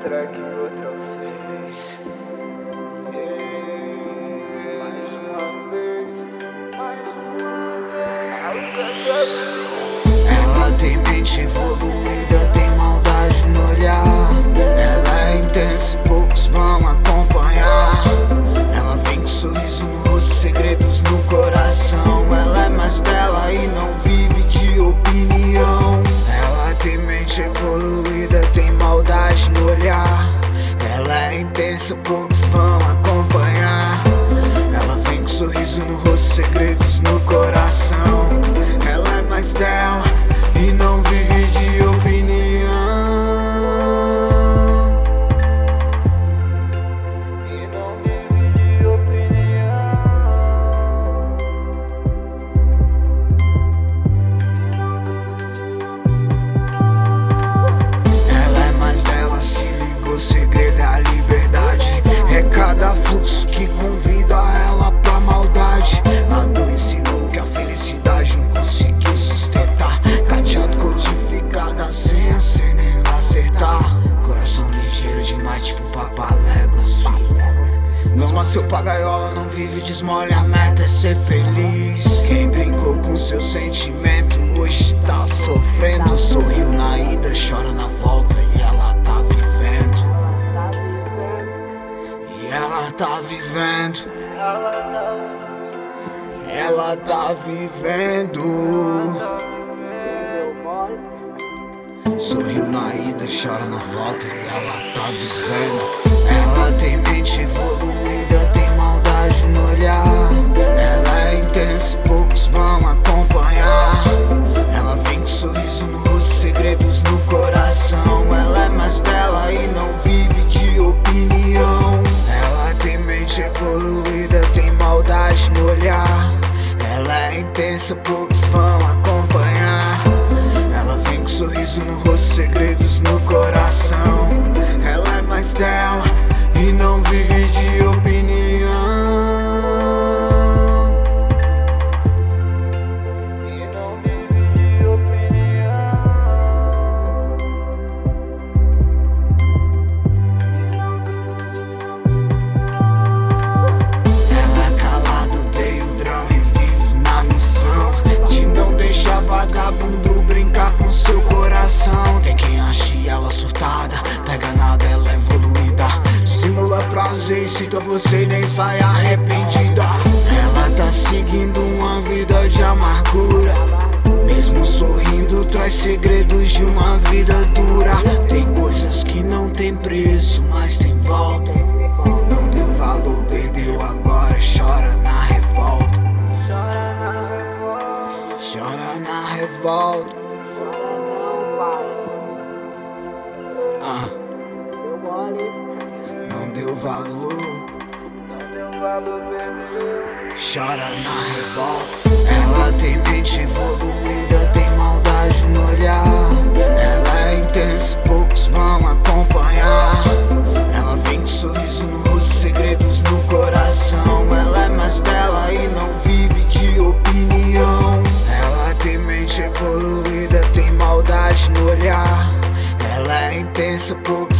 track outra vez. Mais uma vez, mais uma vez. Ela tem mente evoluída, tem maldade no olhar. Ela é intensa e poucos vão acompanhar. Ela vem com sorriso no rosto, segredos no coração. Ela é mais dela e não vive de opinião. Ela tem mente evoluída, tem maldade no olhar. Ela é intensa, poucos vão acompanhar. Ela vem com sorriso no rosto, segredos no coração. Ela é mais dela e não vive de opinião. E não vive de opinião. Ela é mais dela, se ligou, segredo é a liberdade. É cada fluxo que convida ela pra maldade. A dor ensinou que a felicidade não conseguiu sustentar. Cadeado codificado, a senha sem nem acertar. Coração ligeiro demais, tipo papaléguas, filho. Não nasceu pra gaiola, não vive de esmola, a meta é ser feliz. Quem brincou com seu sentimento hoje tá sofrendo. Sorriu na ida, chora na volta e ela tá vivendo. E ela tá vivendo. Ela tá vivendo. Sorriu na ida, chora na volta e ela tá vivendo. Ela tem mente evoluída, tem maldade no olhar. Ela é intensa e poucos vão acompanhar. Ela vem com sorriso no rosto, segredos no coração. Ela é mais dela e não vive de opinião. Ela tem mente evoluída, tem maldade no olhar. Ela é intensa, poucos vão acompanhar. Ela vem com sorriso no rosto, segredos no coração. Ela é mais dela e não vive de opinião. E não vive de opinião. Ela é calada, odeia o drama e vive na missão de não deixar vagabundo brincar com seu coração. Tem quem ache ela surtada, tá enganada, ela é evoluída. Simula prazer e cita você e nem sai arrependida. Ela tá seguindo uma vida de amargura. Mesmo sorrindo, traz segredos de uma vida dura. Tem coisas que não tem preço, mas tem volta. Não deu valor, perdeu agora, chora na revolta. Chora na revolta. Chora na revolta. Ah, Deu mole. não deu valor, Não deu valor, perdeu. chora na revolta. Ela tem mente evoluída, tem maldade no olhar. Ela é intensa, poucos vão acompanhar. Ela vem com sorriso no rosto, segredos no coração. Ela é mais dela e não vive de opinião. Ela tem mente evoluída, tem maldade no olhar. Ela é intensa, poucos